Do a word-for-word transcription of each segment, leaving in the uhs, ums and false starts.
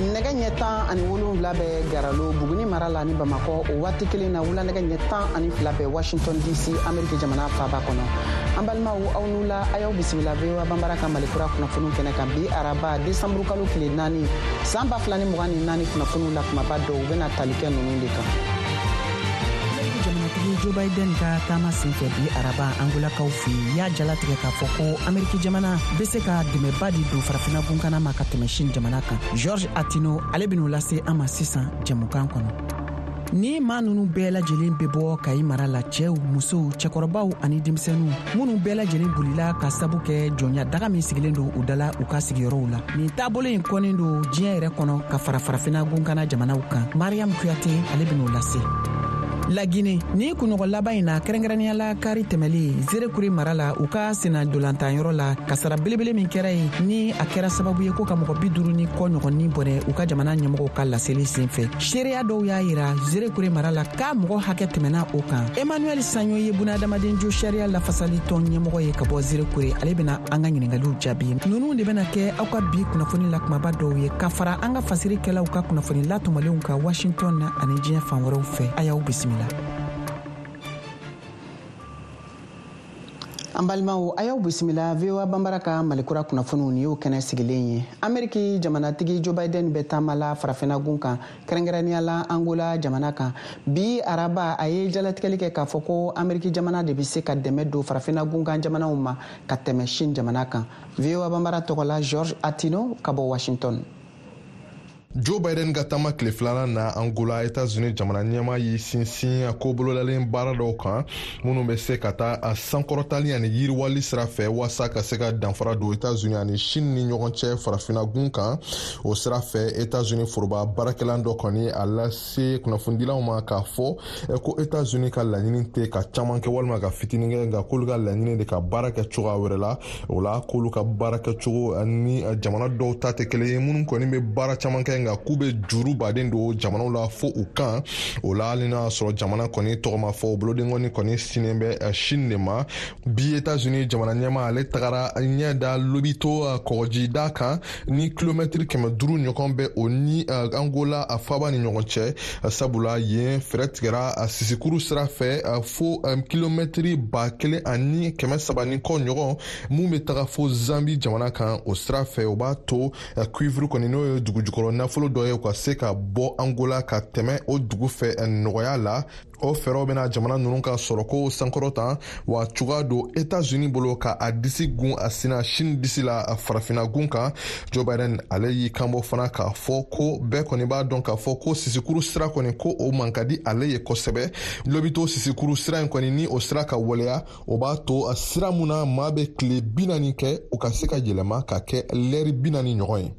nɛgɛ ɲɛ tan ani wolonwula bɛ garalo buguni mara la ni bamakɔ o waati kelen na wula nɛgɛ ɲɛ tan ani fila bɛ washington dc ameriki jamana faaba kɔnɔ. an balimaw aw n'u la a y'aw bisimila voa banbara ka malikura kunnafoniw kɛnɛ kan bi araba desanburu kalo tile naani san ba fila ni mugan ni naani kunnafoniw la kumaba dɔw bɛna tali kɛ ninnu de kan. jamanatigi Joe Biden ka taama senfɛ bi araba angolakaw fɛ yen y'a jalatigɛ k'a fɔ ko Ameriki jamana bɛ se ka dɛmɛba di don farafina gunkana ma ka tɛmɛ Chine jamana kan. George Atino ale bɛn'o lase an ma sisan jamukan kɔnɔ. ni maa ninnu bɛɛ lajɛlen bɛ bɔ Kayi mara la, cɛw, musow, cɛkɔrɔbaw ani denmisɛnninw minnu bɛɛ lajɛlen bolila ka sabu kɛ jɔnya daga min sigilen don u dala u ka sigiyɔrɔw la. nin taabolo in kɔnnen don diɲɛ yɛrɛ kɔnɔ ka fara farafina gunkana jamanaw kan. Mariam Kuyate ale bɛn'o lase. La Guinée ni kunɲɔgɔn laban in na kɛrɛnkɛrɛnnenya la kari tɛmɛlen Zerekuri mara la u ka sena dolantanyɔrɔ la kasara belebele min kɛra ye ni a kɛra sababu ye ko ka mɔgɔ bi duuru ni kɔ ɲɔgɔnnin bɔnɛ u ka jamana ɲɛmɔgɔw ka laseli senfɛ. Seereya dɔw y'a yira Zerekuri mara la k'a mɔgɔ hakɛ tɛmɛna o kan. Emmanuel Sanyo ye bunadamaden jo sariya lafasali tɔn ɲɛmɔgɔ ye ka bɔ Zerekuri, ale bɛna an ka ɲininkaliw jaabi. Ninnu de bɛna kɛ aw ka bi kunnafoni la kumaba dɔw ye ka fara an ka fasirikɛlaw ka kunnafoni latɔmɔlenw ka Washington na ani diɲɛ fan wɛrɛw fɛ. A y'aw bisimila. an balimaw a y'aw bisimila voa banbara ka malikura kunnafoniw ni y'o kɛnɛ sigilen ye. Ameriki jamanatigi Joe Biden bɛ taama la farafina gun kan kɛrɛnkɛrɛnnenya la Angola jamana kan. bi araba a ye jalatigɛli kɛ k'a fɔ ko Ameriki jamana de bɛ se ka dɛmɛ don farafina gun kan jamanaw ma ka tɛmɛ Chine jamana kan. voa banbara tɔgɔ la George Atino ka bɔ Washington. Joe Biden ka taama tile filanan na Angola, États-Unis jamana ɲɛma y'i sinsin a ko bololalen baara dɔw kan minnu bɛ se ka taa a sankɔrɔtali ani yiriwali sira fɛ walasa ka se ka danfara don États-Unis ani Chine ni ɲɔgɔn cɛ farafina gun kan. o sira fɛ États-Unis foroba baarakɛlan dɔ kɔni a lase kunnafonidilaw ma k'a fɔ ko États-Unis ka laɲini tɛ ka caman kɛ walima ka fitinin kɛ, nka k'olu ka laɲini de ka baara kɛ cogoya wɛrɛ la. o la k'olu ka baara kɛcogo ni jamana dɔw ta tɛ kelen ye minnu kɔni bɛ baara caman kɛ nka k'u bɛ juru baden don jamanaw la fo u kan. o la hali n'a sɔrɔ jamana kɔni tɔgɔma fɔ o bolodengɔni kɔni sinen bɛ Chine de ma. bi États-Unis jamana ɲɛma ale tagara ɲɛ da lobito kɔgɔji da kan ni kilomɛtiri kɛmɛ duuru ɲɔgɔn bɛ o ni Angola a faaba ni ɲɔgɔn cɛ. sabula yen fɛrɛ tigɛra a sisikuru sira fɛ fo kilomɛtiri ba kelen ani kɛmɛ saba ni kɔ ɲɔgɔn mun bɛ taga fo Zambi jamana kan. o sira fɛ o b'a to cuivre kɔni n'o ye dugu jukɔrɔ nafolo dɔ ye u ka se ka bɔ Angola ka tɛmɛ o dugu fɛ nɔgɔya la. o fɛɛrɛw bɛna jamana ninnu ka sɔrɔ ko sankɔrɔta wa cogoya don États-Unis bolo ka a disi gun a sina Chine disi la a farafina gun kan. Joe Biden ale y'i kanbɔ fana k'a fɔ ko bɛɛ kɔni b'a dɔn k'a fɔ ko sisikuru sira kɔni ko o man ka di ale ye kosɛbɛ. lobito sisikuru sira in kɔni ni o sira ka waleya o b'a to a sira mun na maa bɛ tile bi naani kɛ o ka se ka yɛlɛma ka kɛ lɛri bi naani ɲɔgɔn ye.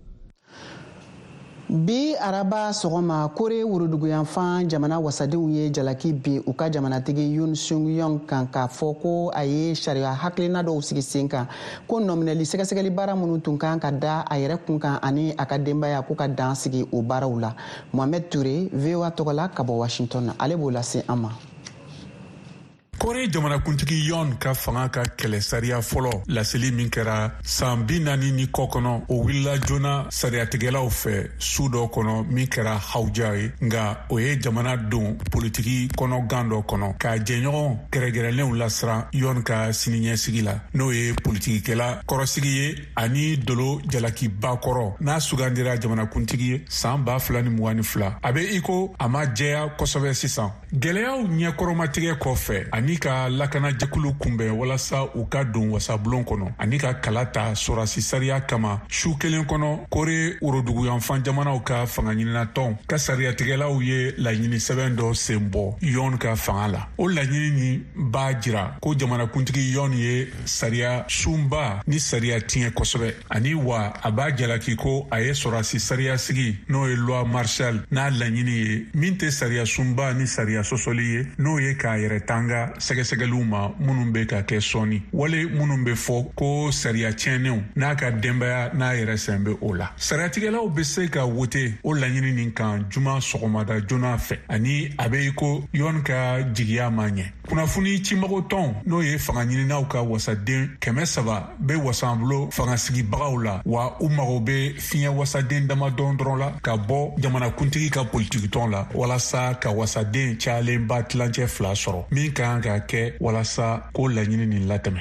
bi araba sɔgɔma kore woroduguyanfan jamana wasadenw ye jalaki bi u ka jamanatigi Yoon Sung Yeol kan k'a fɔ ko a ye sariya hakilina dɔw sigi sen kan ko nɔminɛli sɛgɛsɛgɛli baara minnu tun kan ka da a yɛrɛ kun kan ani a ka denbaya ko ka dan sigi o baaraw la. Mohamed Toure, voa tɔgɔ la ka bɔ Washington, ale b'o lase an ma. Kore jamanakuntigi Yoon ka fanga ka kɛlɛ sariya fɔlɔ laseli min kɛra san bi naani ni kɔ kɔnɔ o wulila joona sariyatigɛlaw fɛ su dɔ kɔnɔ min kɛra hawuja ye, nka o ye jamana don politiki kɔnɔ gan dɔ kɔnɔ ka jɛɲɔgɔn gɛrɛgɛrɛlenw lasira Yoon ka siniɲɛsigi la n'o ye politikikɛla kɔrɔsigi ye ani dolo jalakiba kɔrɔ n'a sugandira jamanakuntigi ye san ba fila ni mugan ni fila. a bɛ iko a ma jɛya kosɛbɛ sisan. gɛlɛyaw ɲɛkɔrɔmatigɛ kɔfɛ ani ka lakana jɛkulu kunbɛn walasa u ka don wasabulon kɔnɔ ani ka kala ta sɔrasi sariya kama su kelen kɔnɔ kore woroduguyanfan jamanaw ka fanga ɲininatɔn ka sariyatigɛlaw ye laɲini sɛbɛn dɔ sen bɔ Yoon ka fanga la. o laɲini ni b'a jira ko jamanakuntigi Yoon ye sariya sunba ni sariya tiɲɛ kosɛbɛ ani wa a b'a jalaki ko a ye sɔrasi sariya sigi n'o ye loi martial n'a laɲini ye min tɛ sariya sunba ni sariya sɔsɔli ye n'o ye k'a yɛrɛ tanga sɛgɛsɛgɛliw ma minnu bɛ ka kɛ sɔɔni wale minnu bɛ fɔ ko sariya tiɲɛnenw n'a ka denbaya n'a yɛrɛ sɛn bɛ o la. sariyatigɛlaw bɛ se ka wote o laɲini nin kan juma sɔgɔmada joona fɛ ani a bɛ i ko Yoon ka jigiya ma ɲɛ. kunnafoni cimago tɔn n'o ye fanga ɲininaw ka wasaden kɛmɛ saba bɛ wasan bolo fangasigibagaw la wa u mago bɛ fiɲɛ wasaden damadɔn dɔrɔn la ka bɔ jamanakuntigi ka politiki tɔn la walasa ka wasaden cayalenba tilancɛ fila sɔrɔ min ka kan ka kɛ walasa ko laɲini nin latɛmɛ.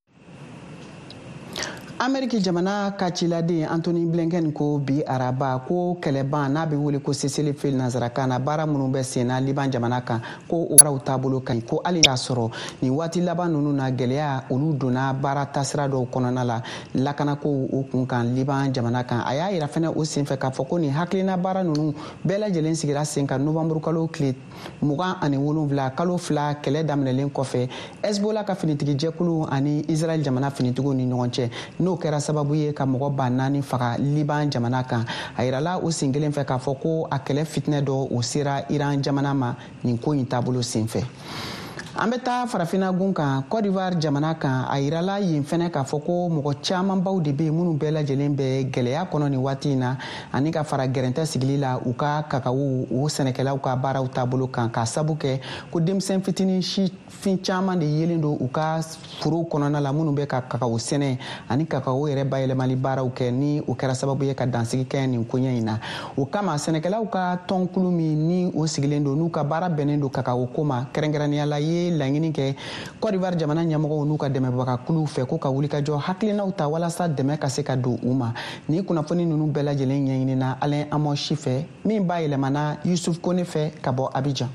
Ameriki jamana ka ciladen Anthony Blinken ko bi araba ko kɛlɛban n'a bɛ wele ko cessez-le-feu nanzarakan na baara minnu bɛ sen na Liban jamana kan ko o baaraw taabolo ka ɲi ko hali y'a sɔrɔ nin waati laban ninnu na gɛlɛya olu donna baara taasira dɔw kɔnɔna la lakanakow o kun kan Liban jamana kan a y'a yira fɛnɛ o senfɛ k'a fɔ ko nin hakilina baara ninnu bɛɛ lajɛlen sigira sen kan novembre kalo tile mugan ani wolonwula kalo fila kɛlɛ daminɛlen kɔfɛ Hezbollah ka finitigi jɛkulu ani Israel jamana finitigiw ni ɲɔgɔn cɛ n'o kɛra sababu ye ka mɔgɔ ba naani faga Liban jamana kan a yirala o sen kelen fɛ k'a fɔ ko a kɛlɛ fitinɛ dɔ o sera Iran jamana ma nin ko in taabolo senfɛ. An bɛ taa farafina gun kan Côte d'Ivoire jamana kan a yirala yen fɛnɛ k'a fɔ ko mɔgɔ camanbaw de bɛ yen minnu bɛɛ lajɛlen bɛ gɛlɛya kɔnɔ nin waati in na ani ka fara gɛrɛntɛ sigili la u ka kakawo o sɛnɛkɛlaw ka baaraw taabolo kan k'a sabu kɛ ko denmisɛn fitinin sifin caman de yelen don u ka forow kɔnɔna la minnu bɛ ka kakawo sɛnɛ ani kakawo yɛrɛ bayɛlɛmali baaraw kɛ ni o kɛra sababu ye ka dansigi kɛ nin koɲɛ in na o kama sɛnɛkɛlaw ka tɔnkulu min ni o sigilen don n'u ka baara bɛnnen don kakawo ko ma kɛrɛnkɛrɛnnenya la ye laɲini kɛ Côte d'Ivoire jamana ɲɛmɔgɔw n'u ka dɛmɛbagakuluw fɛ ko ka wulikajɔ hakilinaw ta walasa dɛmɛ ka se ka don u ma ni kunnafoni ninnu bɛɛ lajɛlen ɲɛɲinina Alain Amosi fɛ min b'a yɛlɛmana Yusuf Kone fɛ ka bɔ Abidjan.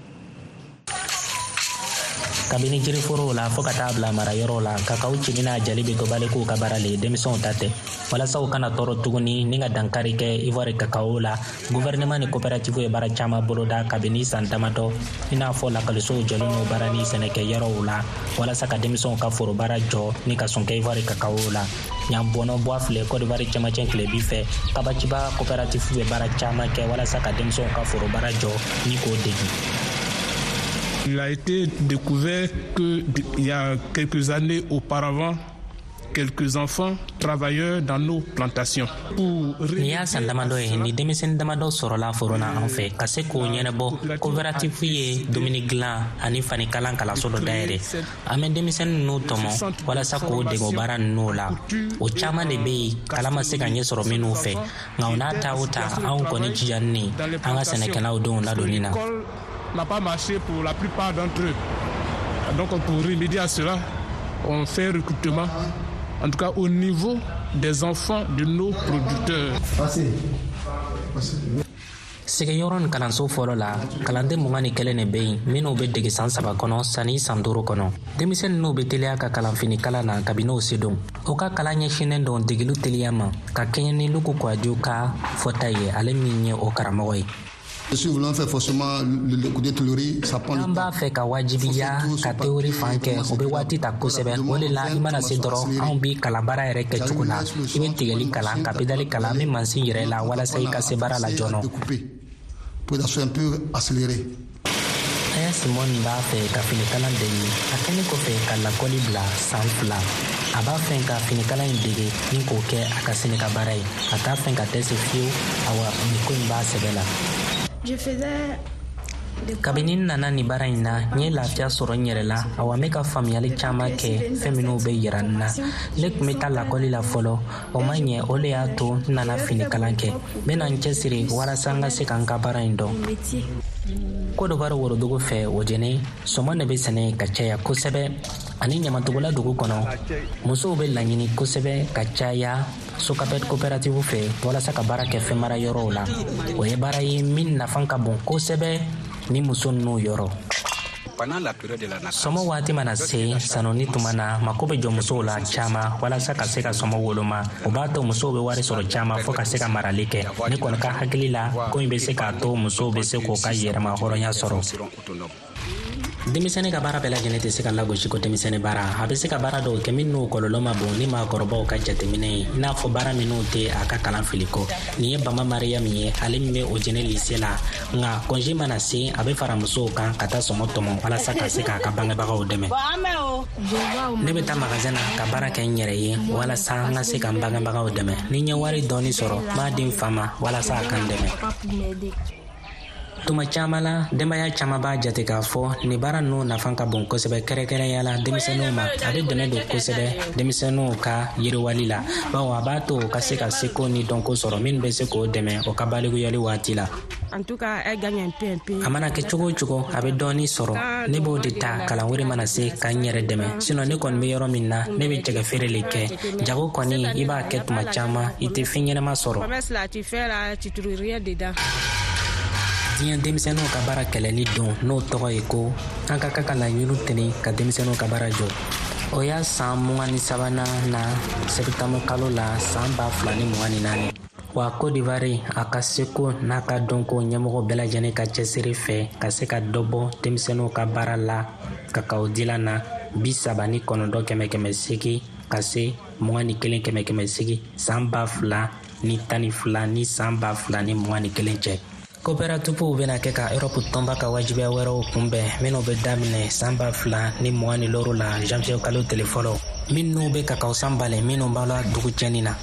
kabini jiriforow la fo ka taa bila marayɔrɔw la kakaw cini n'a jali bɛ to balikuw ka baara le denmisɛnw ta tɛ walasa u kana tɔɔrɔ tuguni ni ka dankari kɛ Ivoire kakaw la gouvernement ni coopérative ye baara caman boloda kabini san damadɔ i n'a fɔ lakalisow jɔlen n'o baara ni sɛnɛkɛyɔrɔw la walasa ka denmisɛnw ka foro baara jɔ ni ka sɔn kɛ Ivoire kakaw la ɲan bɔnɔ bɔ filɛ Côte d'Ivoire cɛmancɛ tilebi fɛ kabaciba coopérative bɛ baara caman kɛ walasa ka denmisɛnw ka foro baara jɔ ni k'o degi. Il a été découvert qu'il y a quelques années auparavant, quelques enfants travailleurs dans nos plantations. Ni y'a san damadɔ ye ni denmisɛnnin damadɔ sɔrɔla foro la an fɛ ka se k'o ɲɛnabɔ coopérative ye dumuni dilan ani fanikalan kalanso dɔ dayɛlɛ an bɛ denmisɛnnin ninnu tɔmɔ walasa k'o dege o baara ninnu la o caman de bɛ yen kalan ma se ka ɲɛ sɔrɔ minnu fɛ nka o n'a ta o ta anw kɔni jijani an ka sɛnɛkɛlaw denw ladonni na. N'a pas marché pour la plupart d'entre eux. Donc pour remédier à cela, on fait recrutement, en tout cas au niveau des enfants de nos producteurs. Sigiyɔrɔ ni kalanso fɔlɔ la kalanden mugan ni kelen de bɛ yen minnu bɛ dege san saba kɔnɔ sanni san duuru kɔnɔ denmisɛnnin ninnu bɛ teliya ka kalanfini kalan na kabini o se don o ka kalan ɲɛsinnen don degelu teliya ma ka kɛɲɛ ni Luku Kouadio ka fɔta ye ale min ye o karamɔgɔ ye. An b'a fɛ ka wajibiya ka teori fan kɛ o bɛ waati ta kosɛbɛ o de la i mana se dɔrɔn anw bi kalanbaara yɛrɛ kɛcogo la i bɛ tigɛli kalan ka pedali kalan min mansin yɛrɛ la walasa i ka se baara la joona. Aya Simon b'a fɛ ka finikalan dege a kɛlen kɔfɛ ka lakɔli bila san fila a b'a fɛ ka finikalan in dege ni k'o kɛ a ka sɛnɛ ka baara ye a t'a fɛ ka tɛ se fiyewu awa nin ko in b'a sɛbɛ la. Kabini nana ni baara in na n ye lafiya sɔrɔ n yɛrɛ la awa n bɛ ka faamuyali caman kɛ fɛn minnu bɛ yira n na ne tun bɛ taa lakɔli la fɔlɔ o ma ɲɛ o de y'a to n nana finikalan kɛ n bɛna n cɛsiri walasa n ka se ka n ka baara in dɔn. Côte d'Ivoire worodugu fɛ o jɛnɛ sɔmɔ de bɛ sɛnɛ ka caya kosɛbɛ ani ɲamatogola dugu kɔnɔ musow bɛ laɲini kosɛbɛ ka caya Sokapet coopérative fɛ walasa ka baara kɛ fɛn mara yɔrɔw la o ye baara ye min nafa ka bon kosɛbɛ ni muso ninnu yɔrɔ. Sɔmɔ waati mana se sanoni tuma na mako bɛ jɔ musow la caman walasa ka se ka sɔmɔ woloma o b'a to musow bɛ wari sɔrɔ caman fo ka se ka marali kɛ ne kɔni ka hakili la ko in bɛ se k'a to musow bɛ se k'o ka yɛrɛma hɔrɔnya sɔrɔ. Denmisɛnnin ka baara bɛɛ lajɛlen tɛ se ka lagosi ko denmisɛnnin baara a bɛ se ka baara dɔw kɛ min n'o kɔlɔlɔ ma bon ni maakɔrɔbaw ka jateminɛ ye i n'a fɔ baara minnu tɛ a ka kalan fili kɔ nin ye Bama Mariam ye ale min bɛ o jɛnɛ lycée la nka congé mana se a bɛ fara musow kan ka taa sɔmɔ tɔmɔ walasa ka se k'a ka bangebagaw dɛmɛ. Ne bɛ taa magasin na ka baara kɛ n yɛrɛ ye walasa n ka se ka n bangebagaw dɛmɛ ni n ye wari dɔɔni sɔrɔ n b'a di n fa ma walasa a ka n dɛmɛ. tuma caman la denbaya caman b'a jate k'a fɔ nin baara ninnu nafan ka bon kosɛbɛ kɛrɛnkɛrɛnya la denmisɛnninw ma a bɛ dɛmɛ don kosɛbɛ denmisɛnninw ka yiriwali la bawo a b'a to u ka se ka seko ni dɔnko sɔrɔ minnu bɛ se k'o dɛmɛ o ka balikuyali waati la a mana kɛ cogo o cogo a bɛ dɔɔni sɔrɔ ne b'o de ta kalan wɛrɛ mana se ka n yɛrɛ dɛmɛ sinon ne kɔni bɛ yɔrɔ min na ne bɛ jɛgɛ feere le kɛ jago kɔni i b'a kɛ tuma caman i tɛ fɛn ɲɛnama sɔrɔ diɲɛ denmisɛnninw ka baara kɛlɛli don n'o tɔgɔ ye ko an ka ka ka laɲiniw tɛni ka denmisɛnninw ka baara jɔ o y'a san mugan ni sabanan na sɛbɛtamu kalo la san ba fila ni mugan ni naani wa Côte d'Ivoire a ka seko n'a ka dɔnko ɲɛmɔgɔ bɛɛ lajɛlen ka cɛsiri fɛ ka se ka dɔ bɔ denmisɛnninw ka baara la kakao dila na bi saba ni kɔnɔntɔn kɛmɛ kɛmɛ seegin ka se mugan ni kelen kɛmɛ kɛmɛ seegin san ba fila ni tan ni fila ni san ba fila ni mugan ni kelen cɛ. Coopératives bɛna kɛ ka Europe tɔnba ka wajibiya wɛrɛw kunbɛn minnu bɛ daminɛ san ba fila ni mugan ni lɔɔrɔ la janvier kalo tile fɔlɔ minnu bɛ kakao san balen minnu b'a la dugu cɛnni na.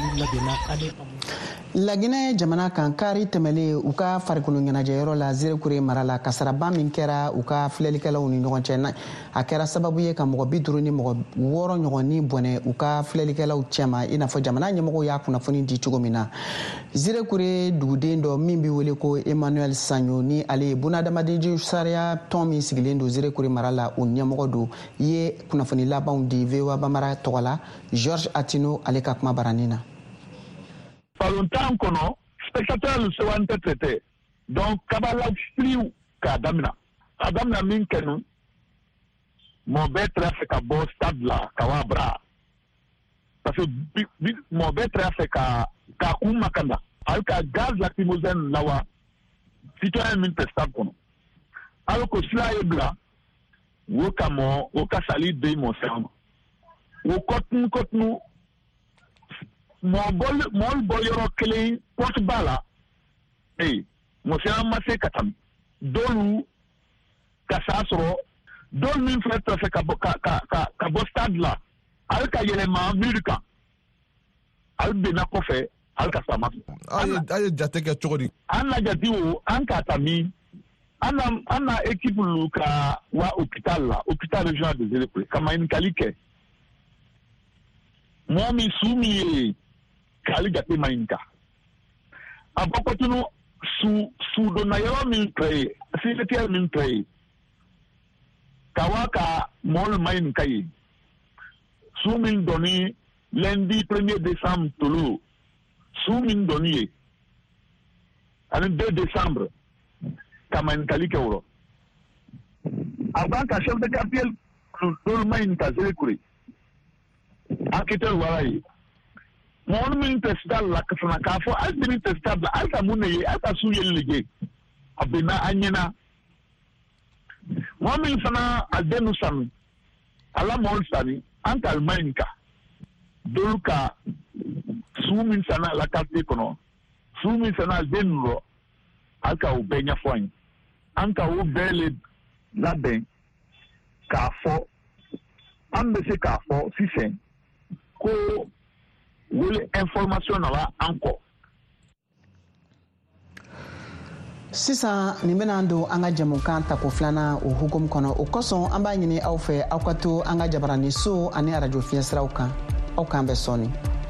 Laginɛ jamana kan kari tɛmɛlen u ka farikolo ɲɛnajɛyɔrɔ la Zerekure mara la kasaraba min kɛra u ka filɛlikɛlaw ni ɲɔgɔn cɛ a kɛra sababu ye ka mɔgɔ bi duuru ni mɔgɔ wɔɔrɔ ɲɔgɔn ni bɔnɛ u ka filɛlikɛlaw cɛma i n'a fɔ jamana ɲɛmɔgɔw y'a kunnafoni di cogo min na. Zerekure duguden dɔ min bɛ wele ko Emmanuel Sanyo ni ale ye bunadamaden sariya tɔn min sigilen don Zerekure mara la o ɲɛmɔgɔ don i ye kunnafoni labanw di V O A Bamara tɔgɔ la Georges Atino ale ka kuma baranin na. Par longtemps kono spectateur le sewante traité donc kabala fliu ka damina adamna min kenu mo betra fe ka bo stade la kawabra parce que mo betra fe ka ka kuma kanda al ka gaz lacrymogène lawa citoyen min te stade kono al ko sila ebla wo kamo wo ka sali de mo sen wo kotnu kotnu mo bol mol boyoro kele porte bala eh mo se amase katam dolu ka sasro dol min frère fait ka ka ka ka bo stade la al ka yele ma milika al bena ko fe al ka sama ay ay jate ke chogori anna jati wo an ka tami anna anna équipe lu ka wa hôpital la hôpital régional de Zerekure kama in kalike mo mi sumi kali gati mainka abako tunu su su do na yoro min play secrétaire min play kawaka mol main kai su min doni lundi premier décembre tolo su min doni ani deux décembre kama kali kewro abanka chef de quartier do main ka Zerekure enquêteur warai mon min testal la kafana kafo albini testal la alta munye alta suye lege abina anyena mon min sana adenu sami ala mol sami anta almainka dulka sumin sana la karte kono sumin sana denro alka ubenya fwany anka ubele laben kafo ambese kafo sisen ko wele information na ba encore sisan nin bɛna don an ka jamukan tako filanan o hukumu kɔnɔ o kosɔn an b'a ɲini aw fɛ aw ka to an ka jabarani so ani arajo fiɲɛsiraw kan aw k'an bɛ sɔɔni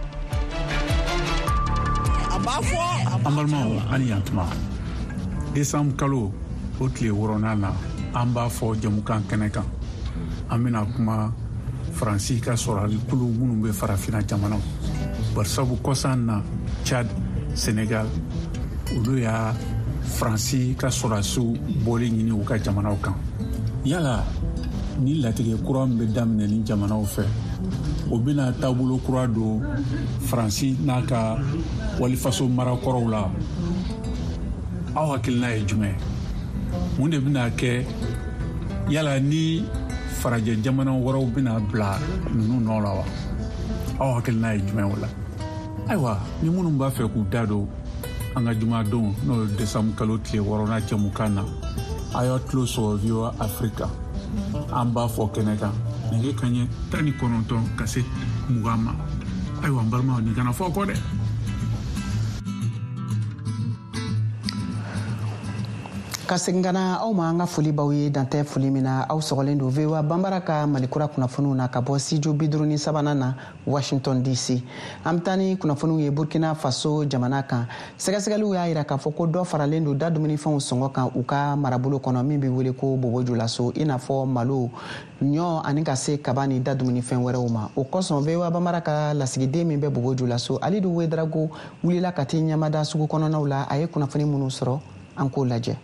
an balimaw ani yantuma décembre kalo o tile wɔɔrɔnan na an b'a fɔ jamukan kɛnɛ kan an bɛna kuma faransi ka sɔrɔli kulu minnu bɛ farafina jamanaw barisabu kɔsan na Chad Senegal olu y'a faransi ka sɔrɔsiw bɔli ɲini u ka jamanaw kan yala ni latigɛ kura min bɛ daminɛ ni jamanaw fɛ o bɛna taabolo kura don faransi n'a ka walifaso marakɔrɔw la aw hakilina ye jumɛn mun de bɛna kɛ yala ni farajɛ jamana wɛrɛw bɛna bila ninnu nɔ la wa aw hakilina ye jumɛn o la ayiwa ni minnu b'a fɛ k'u da don an ka jumadon n'o ye décembre kalo tile wɔɔrɔnan jamukan na a y'a tulo sɔrɔ V O A Africa an b'a fɔ kɛnɛ kan nɛgɛ kanɲɛ tan ni kɔnɔntɔn ka se mugan ma ayiwa n balimaw nin kana fɔ kɔ dɛ ka segin kana aw ma an ka foli baw ye dantɛ foli min na aw sɔgɔlen don V O A banbara ka malikura kunnafoniw na ka bɔ studio bi duuru ni sabanan na Washington D C. An bɛ taa ni kunnafoniw ye Burkina Faso jamana kan. Sɛgɛsɛgɛliw y'a jira k'a fɔ ko dɔ faralen don da dumunifɛnw sɔngɔ kan u ka marabolo kɔnɔ min bɛ wele ko bobojulaso i n'a fɔ malo ɲɔ ani ka se kaba ni da dumunifɛn wɛrɛw ma. O kosɔn V O A banbara ka lasigiden min bɛ bobojulaso Alidu Wedrago wulila ka t'i ɲamada sugu kɔnɔnaw la a ye kunnafoni minnu sɔrɔ an k'o lajɛ.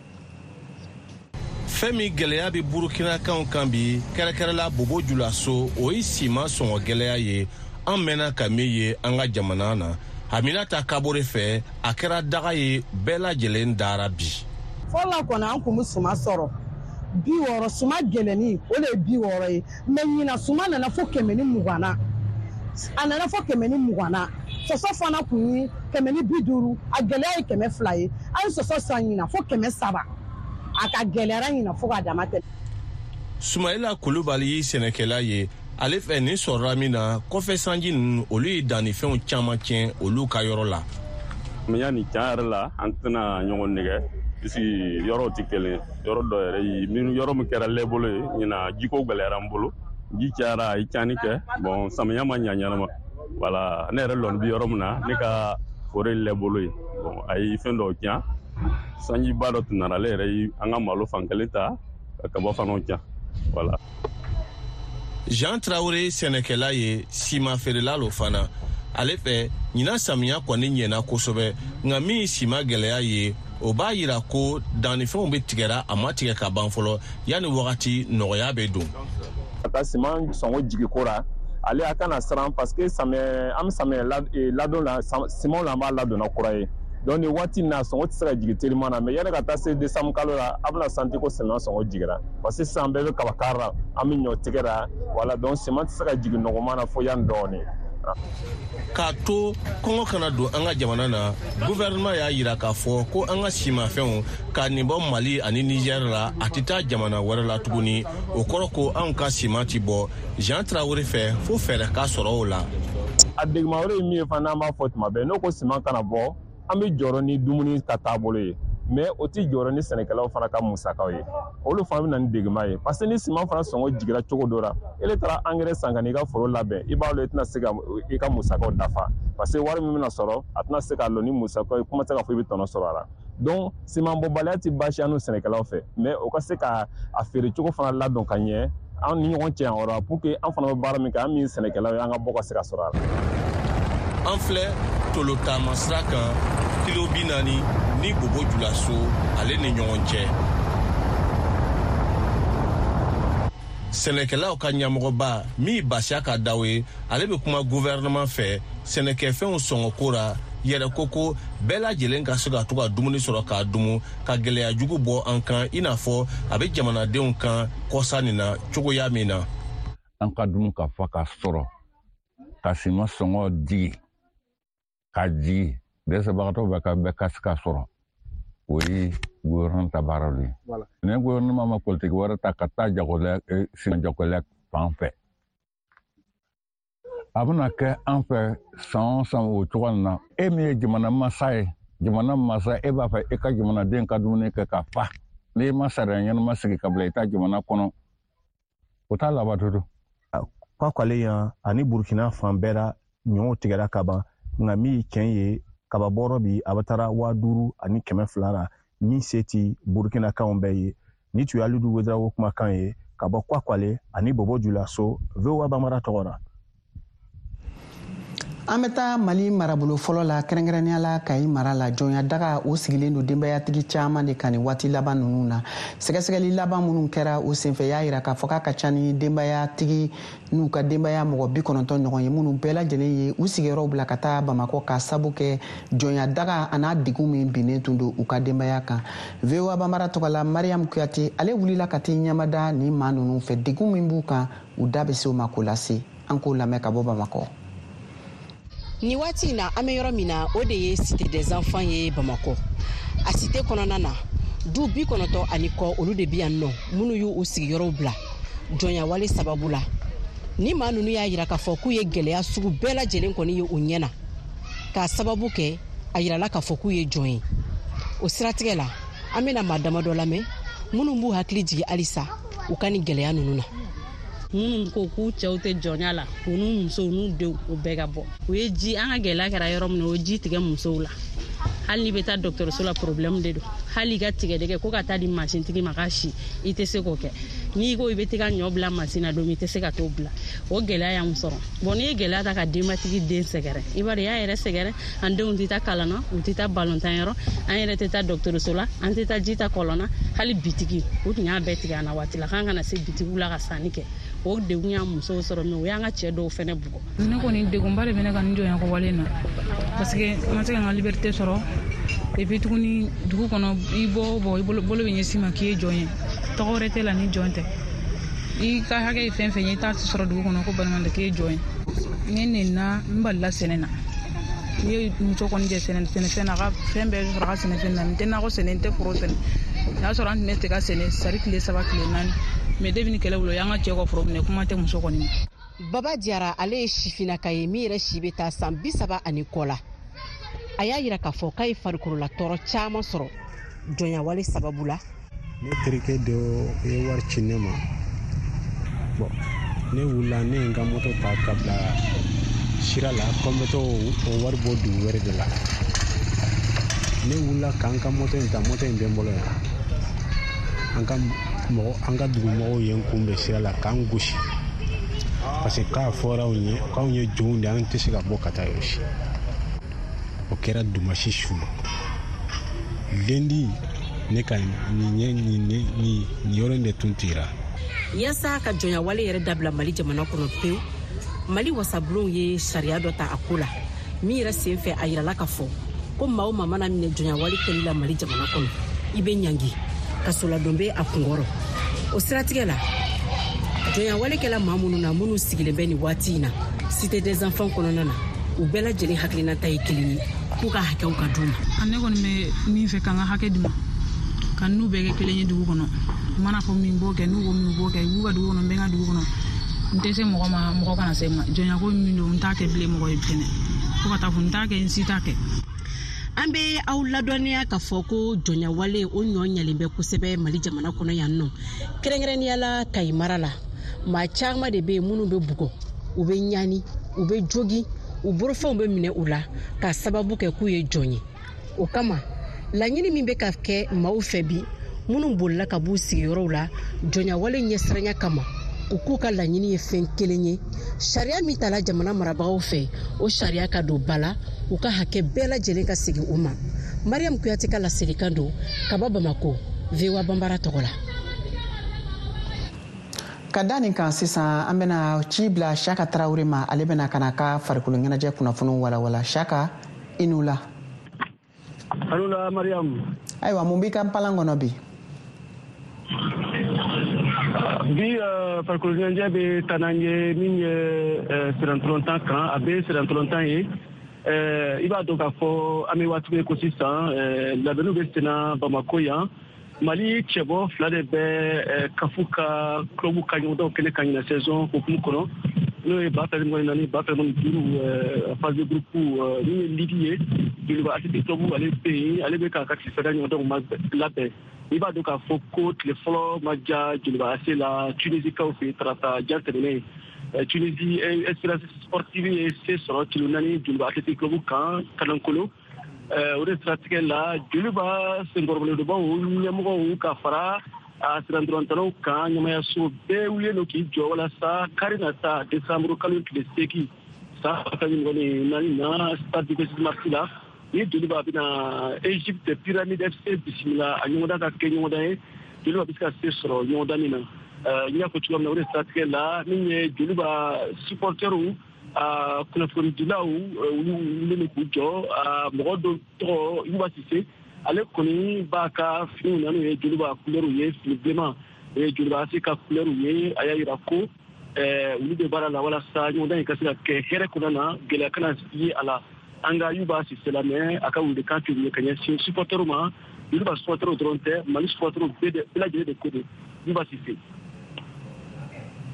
Femi gɛlɛya bɛ burukinakanw kan bi kɛrɛkɛrɛla bobojulaso o ye sima sɔngɔ gɛlɛya ye an mɛnna ka min ye an ka jamana na Aminata Kabore fɛ a kɛra daga ye bɛɛ lajɛlen dara bi. Fɔlɔ kɔni an kun bɛ suma sɔrɔ bi wɔɔrɔ suma gɛlɛnni o de ye bi wɔɔrɔ ye mɛ ɲina suma nana fɔ kɛmɛ ni mugan na a nana fɔ kɛmɛ ni mugan na sɔsɔ fana kun ye kɛmɛ ni bi duuru a gɛlɛya ye kɛmɛ fila ye an sɔsɔ san ɲina fɔ kɛmɛ saba. A ka gɛlɛyara ɲina fo ka dama tɛmɛ. Sumaila Kulubali ye sɛnɛkɛla ye ale fɛ nin sɔrɔla min na kɔfɛ sanji ninnu olu ye dannifɛnw caman tiɲɛ olu ka yɔrɔ la. Mais yani tiɲɛ yɛrɛ la an tɛna ɲɔgɔn nɛgɛ puisque yɔrɔw tɛ kelen yɔrɔ dɔ yɛrɛ ye minnu yɔrɔ min kɛra lɛ bolo ye ɲina jiko gɛlɛyara n bolo ji cayara a ye tiɲɛni kɛ bon samiya ma ɲa ɲanama voilà ne yɛrɛ lɔni bi yɔrɔ min na ne ka foro lɛ bolo ye bon a ye fɛn dɔw tiɲɛ sanji ba dɔ tun nana ale yɛrɛ ye an ka malo fan kelen ta ka kaba fanaw tiɲɛ voilà. Jean Traoré sɛnɛkɛla ye sima feerela lo fana ale fɛ ɲina samiya kɔni ɲɛna kosɛbɛ nka min sima gɛlɛya ye o b'a yira ko dannifɛnw bɛ tigɛra a ma tigɛ ka ban fɔlɔ yanni wagati nɔgɔya bɛ don. Ka taa siman sɔngɔ jigi ko ra ale a kana siran parce que samiyɛ an bɛ samiyɛ ladon la simanw la an b'a ladonna kura ye. Donc ni waati na sɔngɔ tɛ se ka jigin teliman na mais yani ka taa se décembre kalo la a bɛna santi ko siman sɔngɔ jigira parce que sisan bɛɛ bɛ kaba kari la an bɛ ɲɔ tigɛra voilà donc siman tɛ se ka jigin nɔgɔman na fo yan dɔɔni. K'a to kɔngɔ kana don an ka jamana na gouvernement y'a yira k'a fɔ ko an ka simafɛnw ka nin bɔ Mali ani Niger la a tɛ taa jamana wɛrɛ la tuguni o kɔrɔ ko anw ka siman ti bɔ Jean Traoré fɛ fo fɛɛrɛ ka sɔrɔ o la. A degema wɛrɛ ye min ye fana an b'a fɔ tuma bɛɛ n'o ko siman kana bɔ an bɛ jɔrɔ ni dumuni ka taabolo ye mais o tɛ jɔrɔ ni sɛnɛkɛlaw fana ka musakaw ye olu fana bɛ na ni degema ye parce que ni siman fana sɔngɔ jigira cogo dɔ la ele taara engrais san ka n'i ka foro labɛn i b'a dɔn i tɛna se ka i ka musakaw dafa parce que wari min bɛna sɔrɔ a tɛna se ka lɔ ni musakaw ye kuma tɛ ka fɔ i bɛ tɔnɔ sɔrɔ a la donc siman bɔbaliya tɛ baasi an n'u sɛnɛkɛlaw fɛ mais o ka se ka a feere cogo fana ladɔn ka ɲɛ an ni ɲɔgɔn cɛ yan yɔrɔ pour que an fana bɛ baara min kɛ an min sɛnɛkɛlaw ye an ka bɔ ka se ka sɔrɔ a la. An filɛ Tolotama sira kan kilo bi naani ni bobojulaso ale ni ɲɔgɔn cɛ. Sɛnɛkɛlaw ka ɲɛmɔgɔba min basiya ka daw ye ale bɛ kuma gouvernement fɛ sɛnɛkɛfɛnw sɔngɔko ra yɛrɛ ko ko bɛɛ lajɛlen ka se ka to ka dumuni sɔrɔ k'a dumu ka gɛlɛya jugu bɔ an kan i n'a fɔ a bɛ jamanadenw kan kɔsa nin na cogoya min na. An ka dumu ka fa ka sɔrɔ ka sima sɔngɔ jigi ka jigi dɛsɛbagatɔw bɛ ka bɛɛ ka se ka sɔrɔ o ye gouvernement ta baara de ye ni gouvernement ma politique wɛrɛ ta ka taa jagolɛ siman jagolɛ fan fɛ a bɛna kɛ an fɛ san o san o cogo na e min ye jamana masa ye jamana masa e b'a fɛ e ka jamanaden ka dumuni kɛ ka fa n'i ma sariya ɲɛnama sigi ka bila i ta jamana kɔnɔ o t'a laban tutu. Kwakwale yan ani Burkina fan bɛɛ la ɲɔgɔn tigɛra ka ban nka min ye tiɲɛ ye kaba bɔrɔ bi a bɛ taara waa duuru ani kɛmɛ fila la min se ti Burkinakanw bɛɛ ye ni tun ye Alidu Wedrago kumakan ye ka bɔ Kwakwale ani bobojulaso V O A banbara tɔgɔ la. An bɛ taa Mali marabolo fɔlɔ la kɛrɛnkɛrɛnnenya la Kayi mara la jɔnya daga o sigilen don denbayatigi caman de kan nin waati laban ninnu na sɛgɛsɛgɛli laban minnu kɛra o senfɛ y'a jira k'a fɔ k'a ka ca ni denbayatigi n'u ka denbaya mɔgɔ bi kɔnɔntɔn ɲɔgɔn ye minnu bɛɛ lajɛlen ye u sigiyɔrɔw bila ka taa Bamakɔ ka sabu kɛ jɔnya daga a n'a degun min binnen tun don u ka denbaya kan. V O A banbara tɔgɔ la Mariam Kuyate ale wulila ka t'i ɲamada nin maa ninnu fɛ degun min b'u kan u da bɛ se o ma k'o lase an k'o lamɛn ka bɔ Bamakɔ. Ni waati na an bɛ yɔrɔ min na o de ye Cité des Enfants ye Bamakɔ a cité kɔnɔna na du bi kɔnɔntɔn ani kɔ olu de bi yan nɔ minnu y'u u sigiyɔrɔw bila jɔnya wale sababu la ni maa ninnu y'a jira k'a fɔ k'u ye gɛlɛya sugu bɛɛ lajɛlen kɔni ye u ɲɛ na k'a sababu kɛ a jirala k'a fɔ k'u ye jɔn ye o siratigɛ la an bena maa dama dɔ lamɛn minnu b'u hakili jigi halisa u ka ni gɛlɛya ninnu na. minnu ko k'u cɛw tɛ jɔnya la u n'u musow n'u denw u bɛɛ ka bɔ u ye ji an ka gɛlɛya kɛra yɔrɔ min na o ye ji tigɛ musow la hali n'i bɛ taa dɔgɔtɔrɔso la problème de don hali i ka tigɛdɛgɛ ko ka taa di masintigi ma k'a si i tɛ se k'o kɛ n'i ko i bɛ taa ɲɔ bila masin na don min i tɛ se ka t'o bila o gɛlɛya y'an sɔrɔ bon n'i ye gɛlɛya ta ka denbatigi den sɛgɛrɛ i b'a dɔn y'a yɛrɛ sɛgɛrɛ an denw tɛ taa kalan na u tɛ taa balontan yɔrɔ an yɛrɛ tɛ taa dɔgɔtɔrɔso la an tɛ taa ji ta kɔlɔn na hali bitigi u tun y'a bɛɛ tigɛ an na waati la k'an kana se bitigiw la ka sanni kɛ o degun y'an musow sɔrɔ mɛ o y'an ka cɛ dɔw fɛnɛ bugɔ. ne kɔni degunba de bɛ ne ka nin jɔnya ko wale na parce que n ma se ka n ka liberté sɔrɔ et puis tuguni dugu kɔnɔ i bɔ o bɔ i bolo bɛ ɲɛsin ma k'i ye jɔn ye tɔgɔ wɛrɛ tɛ la ni jɔn tɛ i ka hakɛ ye fɛn fɛn ye i t'a sɔrɔ dugu kɔnɔ ko balimanda k'i ye jɔn ye ne nenna n balila sɛnɛ na n ye muso kɔni jɛ sɛnɛfɛn na a ka fɛn bɛɛ sɔrɔ a ka sɛnɛfɛn na n tɛ nakɔ sɛnɛ n tɛ foro sɛnɛ o y'a sɔrɔ an tun bɛ tigɛ sɛnɛ sari tile saba tile naani mɛ debi ni kɛlɛ wolo y'an ka cɛ ka foro minɛ kuma tɛ muso kɔni ma. Baba Diarra ale ye sifinnaka ye min yɛrɛ si bɛ taa san bi saba ani kɔ la a y'a yira k'a fɔ k'a ye farikolola tɔɔrɔ caman sɔrɔ jɔnyawale sababu la. ne terikɛ dɔ ye wari ci ne ma bon ne wulila ne ye n ka moto ta ka bila sira la ko n bɛ to o wari bɔ dugu wɛrɛ de la ne wulila k'an ka moto in ta moto in bɛ n bolo yan an ka mɔgɔ an ka dugumɔgɔw ye n kunbɛn sira la k'an gosi parce que k'a fɔra anw ye k'anw ye jɔnw de an tɛ se ka bɔ ka taa yɔrɔ si o kɛra dumasi su lendi ne ka nin nin yɔrɔ in de tun tira. Yaasa ka jɔnyawale yɛrɛ dabila Mali jamana kɔnɔ pewu Mali wasabulonw ye sariya dɔ ta a ko la min yɛrɛ sen fɛ a yirala ka fɔ ko maa o maa mana minɛ jɔnyawale kɛli la Mali jamana kɔnɔ i bɛ ɲangi kasoladon bɛ a kunkɔrɔ o siratigɛ la jɔnyawale kɛla maa minnu na minnu sigilen bɛ nin waati in na Cité des enfants kɔnɔna na u bɛɛ lajɛlen hakilinata ye kelen ye k'u ka hakɛw ka d'u ma. ne kɔni bɛ min fɛ k'an ka hakɛ di ma ka n'u bɛɛ kɛ kelen ye dugu kɔnɔ u mana fɔ min b'o kɛ n'u ko min b'o kɛ u b'u ka dugu kɔnɔ n bɛ n ka dugu kɔnɔ n tɛ se mɔgɔ ma mɔgɔ kana se ma jɔnyako min don n t'a kɛ bilen mɔgɔ ye bilen fo ka taa fɔ n t'a kɛ n si t'a kɛ. An bɛ aw ladɔnniya k'a fɔ ko jɔnyawale o ɲɔ ɲalen bɛ kosɛbɛ Mali jamana kɔnɔ yan nɔ kɛrɛnkɛrɛnnenya la Kayi mara la maa caman de bɛ yen minnu bɛ bugɔ u bɛ ɲani u bɛ jogi u bolofɛnw bɛ minɛ u la k'a sababu kɛ k'u ye jɔn ye o kama laɲini min bɛ ka kɛ maaw fɛ bi minnu bolila ka b'u sigiyɔrɔw la jɔnyawale ɲɛsiranya kama u k'u ka laɲini ye fɛn kelen ye sariya min tala jamana marabagaw fɛ o sariya ka don ba la u ka hakɛ bɛɛ lajɛlen ka segin u ma. Mariam Kuyate ka laselikan don ka bɔ Bamako V O A Banbara tɔgɔ la. Ka da nin kan sisan an bɛna ci bila Saka Tarawele ma ale bɛna ka na ka farikolo ɲɛnajɛ kunnafoniw walawala. Saka i n'u la. Alula Mariam. Ayiwa mun b'i ka palan kɔnɔ bi? Bi farikolo ɲɛnajɛ bɛ taa n'an ye min ye sirantolontan kan a bɛ sirantolontan ye i b'a dɔn k'a fɔ an bɛ waati min ko sisan labɛnniw bɛ senna Bamako yan Mali cɛbɔ fila de bɛ kafu ka club ka ɲɔgɔndanw kɛnɛ kan ɲina saison hokumu kɔnɔ n'o ye ba fila ni naani ba fila ni duuru phase de groupe min ye ligi ye Joliba A T T club ale bɛ yen ale bɛ k'a ka tisɛda ɲɔgɔndanw labɛn i b'a dɔn k'a fɔ ko tile fɔlɔ ma ja Joliba A C la Tunisie kaw fɛ tarata jan tɛmɛnen Tunisie Espérance Sportive ye se sɔrɔ kilo naani Joliba A T T club kan Kanankolo o de siratigɛ la Joliba senkɔrɔbɔlenbaw ɲɛmɔgɔw ka fara a sirantolantalaw kan ɲɛmayaso bɛɛ wulilen don k'i jɔ walasa kari na ta décembre kalo tile seegin san ba fila ni mugan ni naani na stade Ibrahima Marti la ni Joliba bɛna Egypte Pyramide F C bisimila a ɲɔgɔndan ka kɛ ɲɔgɔndan ye Joliba bɛ se ka se sɔrɔ ɲɔgɔndan min na n y'a fɔ cogoya min na o de siratigɛ la min ye Joliba supporters a kunnafonidilaw olu wulilen k'u jɔ mɔgɔ dɔ tɔgɔ Yuba Sise ale kɔni b'a ka finiw na n'o ye Joliba couleur ye fini bilenman o ye Joliba A C ka couleur ye a y'a yira ko olu de b'a la walasa ɲɔgɔndan in ka se ka kɛ hɛrɛ kɔnɔna na gɛlɛya kana ye a la an ka Yuba Sise lamɛn a ka welekan tɛ ɲɛ ka ɲɛsin supporters ma Joliba supporters dɔrɔn tɛ Mali supporters bɛɛ lajɛlen de ko don Yuba Sise.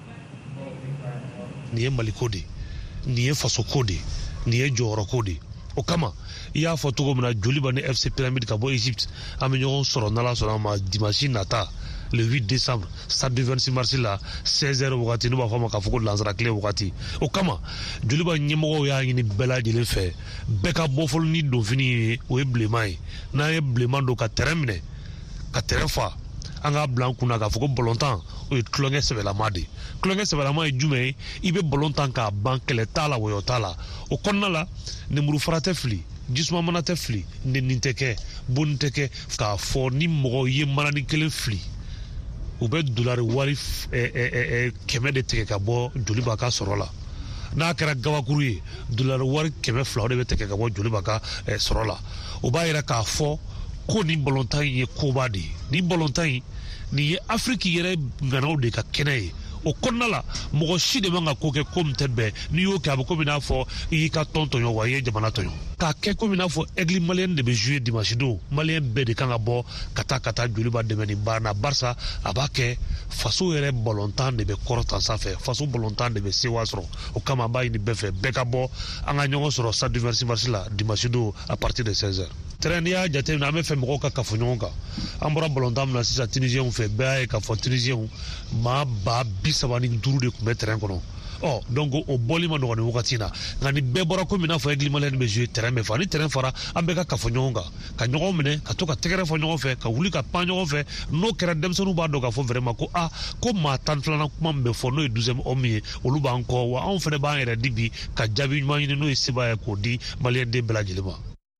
Nin ye Mali ko de nin ye faso ko de nin ye jɔyɔrɔ ko de o kama i y'a fɔ cogo min na joli bɛ ni F C Pyramide ka bɔ Egypte an bɛ ɲɔgɔn sɔrɔ n'Ala sɔnna ma dimanche nata le huit décembre stade vingt-six mars la seize heures wagati n'u b'a fɔ a ma k'a fɔ ko lansara tile wagati o kama joli bɛ ɲɛmɔgɔw y'a ɲini bɛɛ lajɛlen fɛ bɛɛ ka bɔ fɔlɔ ni donfini ye o ye bilenman ye n'an ye bilenman don ka terrain minɛ ka terrain fa an k'a bila an kunna k'a fɔ ko balontan o ye tulonkɛ sɛbɛlama de tulonkɛ sɛbɛlama ye jumɛn ye i bɛ balontan k'a ban kɛlɛ t'a la wɔyɔ t'a la o kɔnɔna la nemuru fara tɛ fili jisuma mana tɛ fili nɛni tɛ kɛ bonni tɛ kɛ k'a fɔ ni mɔgɔ ye manani kelen fili u bɛ dolari wari kɛmɛ de tigɛ ka bɔ joliba ka sɔrɔ la n'a kɛra gabakuru ye dolari wari kɛmɛ fila o de bɛ tigɛ ka bɔ joliba ka sɔrɔ la o b'a yɛrɛ k'a fɔ ko ni balontan in ye koba de ye ni balontan in nin ye Afriki yɛrɛ ŋanaw de ka kɛnɛ ye o kɔnɔna la mɔgɔ si de man ka ko kɛ ko min tɛ bɛn n'i y'o kɛ a bɛ komi n'a fɔ i y'i ka tɔn tɔɲɔ wa i ye jamana tɔɲɔ k'a kɛ komi n'a fɔ aigle maliyɛn de bɛ jouer dimanche don maliyɛn bɛɛ de kan ka bɔ ka taa ka taa joliba dɛmɛ nin baara na barisa a b'a kɛ faso yɛrɛ balontan de bɛ kɔrɔtan sanfɛ faso balontan de bɛ sewa sɔrɔ o kama an b'a ɲini bɛɛ fɛ bɛɛ ka bɔ an ka ɲɔgɔn sɔrɔ stade vingt-six mars la dimanche don à partir de seize heures terrain n'i y'a jateminɛ an bɛ fɛ mɔgɔw ka kafo ɲɔgɔn kan an bɔra balontan min na sisan tunisiens fɛ bɛɛ y'a ye k'a fɔ tunisiens maa ba bi saba ni duuru de tun bɛ terrain kɔnɔ ɔ donc o bɔli ma nɔgɔ nin wagati na nka ni bɛɛ bɔra ko min n'a fɔ aigle maliyɛn bɛ jouer terrain bɛ fa ni terrain fara an bɛɛ ka kafo ɲɔgɔn kan ka ɲɔgɔn minɛ ka to ka tɛgɛrɛ fɔ ɲɔgɔn fɛ ka wuli ka pan ɲɔgɔn fɛ n'o kɛra denmisɛnninw b'a dɔn k'a fɔ vraiment ko ah ko maa tan filanan kuma min bɛ fɔ n'o ye douzième homme ye olu b'an kɔ wa anw fana b'an yɛrɛ di bi ka jaabi ɲuman ɲini n'o ye seba ye k'o di maliyɛn den bɛɛ lajɛlen ma.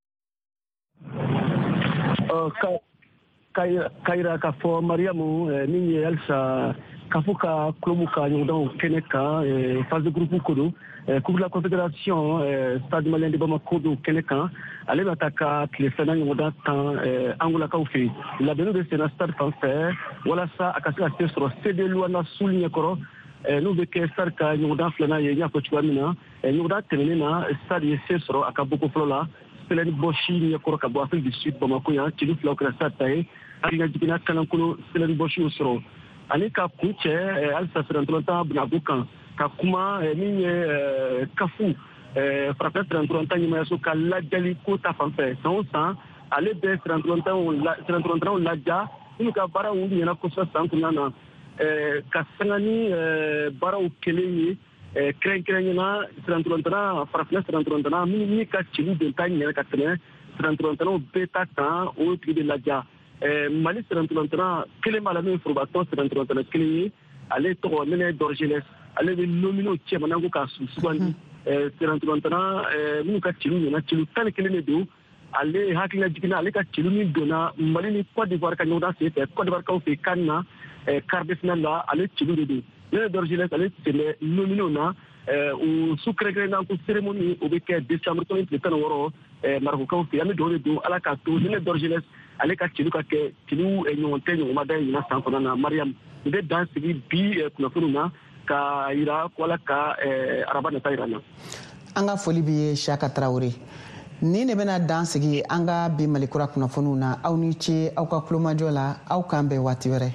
Kayira k'a fɔ Mariamu min ye halisa k'a fɔ ka kulobu ka ɲɔgɔndanw kɛnɛ kan phase de groupe ko don coupe de la confédération stade malien de Bamako don kɛnɛ kan ale bɛ taa ka tile filanan ɲɔgɔndan tan angolakaw fɛ yen labɛnniw bɛ senna stade fan fɛ walasa a ka se ka se sɔrɔ C D Luanda Sul ɲɛkɔrɔ n'u bɛ kɛ stade ka ɲɔgɔndan filanan ye n y'a fɔ cogoya min na ɲɔgɔndan tɛmɛnen na stade ye se sɔrɔ a ka bɔko fɔlɔ la Stellenbosch ɲɛkɔrɔ ka bɔ Afrique du Sud Bamako yan celu filaw kɛra stade ta ye hakilina jiginna kanankolo Stellenbosch y'o sɔrɔ ani ka kun cɛ halisa sirantɔlɔntan Banabu kan ka kuma min ye kafu farafin sirantɔlɔntan ɲɛmayaso ka lajali ko ta fanfɛ san o san ale bɛ sirantɔlɔntanaw laja minnu ka baaraw ɲɛna kosɛbɛ san kɔnɔna na ka sanga ni baaraw kelen ye kɛrɛnkɛrɛnnena sirantɔlɔntana farafin sirantɔlɔntana min ka celu don ta ɲɛ ka tɛmɛ sirantɔlɔntanaw bɛɛ ta kan o tigi de laja Mali sirantɔlɔntana kelen b'a la min ye forobatɔn sirantɔlɔntana kelen ye ale tɔgɔ Nɛnɛ Dorjeles ale bɛ nominer o cɛmanan ko k'a sugandi sirantɔlɔntana minnu ka celu ɲɛna celu tan ni kelen de don ale hakilina jiginna ale ka celu min donna Mali ni Côte d'Ivoire ka ɲɔgɔndan sen fɛ Côte d'Ivoire kaw fɛ CAN na quart de finale la ale celu de don Nɛnɛ Dorjeles ale sen bɛ nominer o na o su kɛrɛnkɛrɛnna ko cérémonie o bɛ kɛ décembre tile tan ni wɔɔrɔ Marocains fɛ an bɛ dugawu de don Ala k'a to Nɛnɛ Dorjeles ale ka celu ka kɛ celu ɲɔgɔn tɛ ɲɔgɔnma da ɲina san kɔnɔna na Mariam n bɛ dan sigi bi kunnafoniw na ka yira ko Ala ka araba nata yira na. An ka foli b'i ye Siyaka Tarawele. Nin de bɛna dan sigi an ka bi Malikura kunnafoniw na aw ni ce aw ka kulomajɔ la aw k'an bɛn waati wɛrɛ.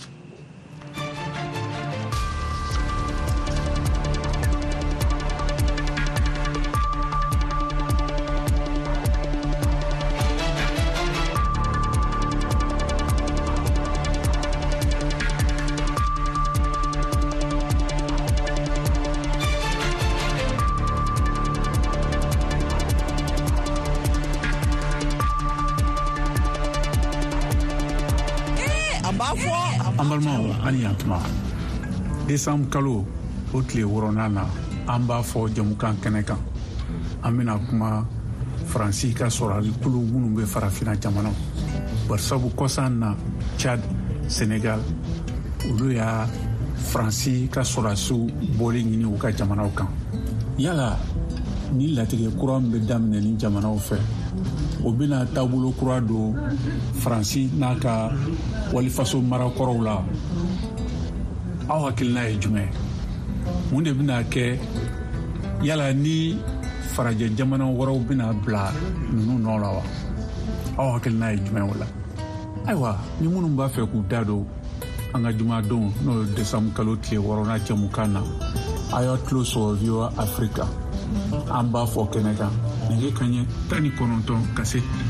décembre kalo o tile wɔɔrɔnan na an b'a fɔ jamukan kɛnɛ kan an bɛna kuma faransi ka sɔrɔli kulu minnu bɛ farafina jamanaw barisabu kɔsan na Chad Senegal olu y'a faransi ka sɔrɔsiw bɔli ɲini u ka jamanaw kan yala ni latigɛ kura min bɛ daminɛ ni jamanaw fɛ o bɛna taabolo kura don faransi n'a ka walifaso marakɔrɔw la aw hakilina ye jumɛn mun de bɛna kɛ yala ni farajɛ jamana wɛrɛw bɛna bila ninnu nɔ la wa aw hakilina ye jumɛn o la ayiwa ni minnu b'a fɛ k'u da don an ka jumadenw n'o ye décembre kalo tile wɔɔrɔnan cɛmukan na a y'a tulo sɔrɔ V O A Afrique an b'a fɔ kɛnɛ kan nɛgɛ kaɲɛ tan ni kɔnɔntɔn ka se